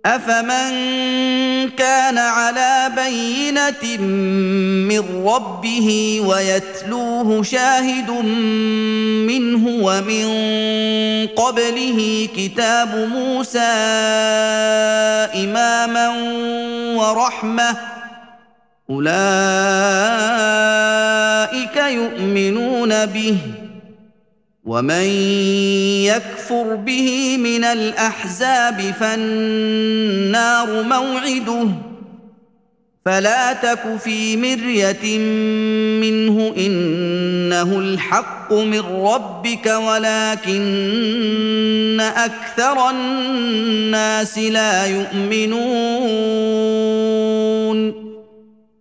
أفمن كان على بينة من ربه ويتلوه شاهد منه ومن قبله كتاب موسى إماما ورحمة أولئك يؤمنون به ومن يكفر به من الأحزاب فالنار موعده فلا تك في مرية منه إنه الحق من ربك ولكن أكثر الناس لا يؤمنون